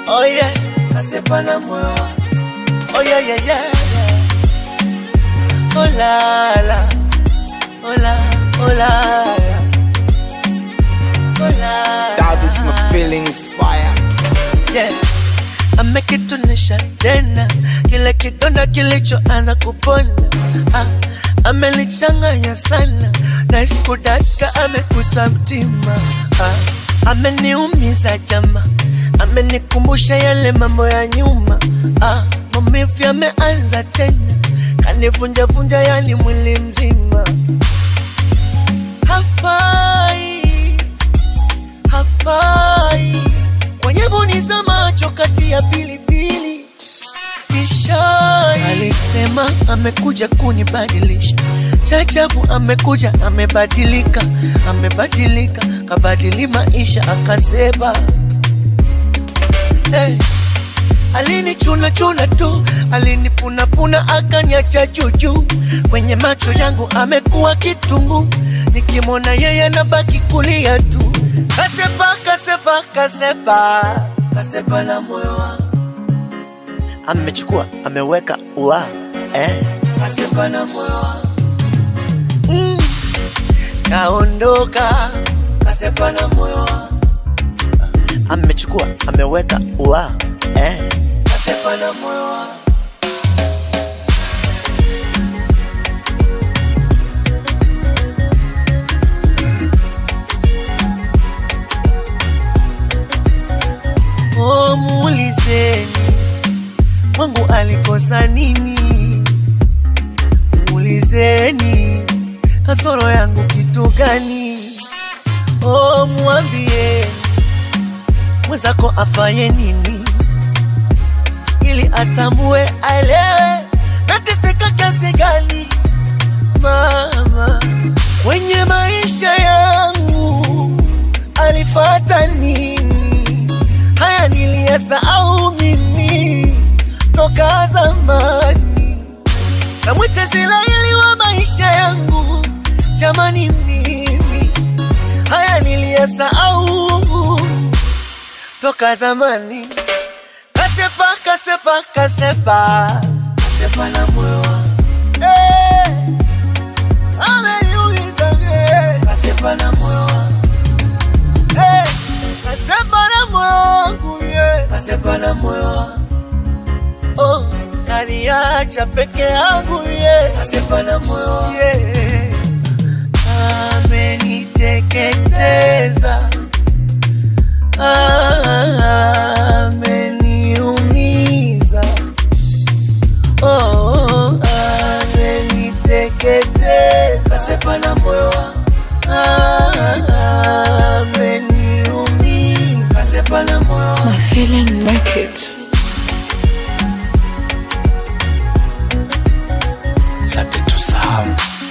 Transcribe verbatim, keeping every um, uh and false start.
Oh yeah, kasepa na moyo wangu. Oh yeah yeah yeah. Oh la la. Oh la, oh la. Oh la. That is my feeling fire. Yeah. Amekitunisha tena kile kidonda kilichoanza kupona. Ah, amelichanganya sana na iskudaka amekusa mtima. Ah, ameniumiza jama, amenikumbusha yale mambo ya nyuma. Ah, maumivu yameanza tena, kanivunja vunja yani mwili mzima. Hafai, hafai kwenye boni za macho kati ya pilipili. Ishai alisema amekuja kunibadilisha, chachabu amekuja amebadilika, amebadilika kabadili maisha akaseba. Hey, alini chuna chuna tu, alini puna puna akaniacha juju. Kwenye macho yangu amekuwa kitungu, nikimona yeye nabaki kulia tu. Kasepa, kasepa, kasepa, kasepa na moyo wangu. Amechukua, ameweka ua, eh. Kasepa na moyo wangu. Mm. Kaondoka, kasepa na moyo wangu. Amechukua, ameweka ua, eh. Kasepa na moyo wangu. Oh, muulizeni Mungu alikosa nini? Muulizeni kasoro yangu kitu gani? Oh, muambie mwenzako afaye nini, ili atambue aelewe nateseka kiasi gani. Mama kwenye maisha yangu alifuata nini? Haya niliyasahau mimi toka zamani. Namwita Israeli wa maisha yangu, jamani mimi. Haya niliyasahau toka zamani. Kasepa, kasepa, kasepa, kasepa na moyo wangu. Hey, ameniuliza hey. Kasepa na moyo wangu. Hey, kasepa na moyo wangu yeah. Kasepa na moyo wangu. Oh, kaniacha peke yangu yeah. Kasepa na moyo wangu yeah. Ameniteketeza, ameniumiza. Oh, ameniteketeza. Kasepa na moyo wangu. Ameniumiza. Kasepa na moyo wangu. My feeling make it. Sante tusahau.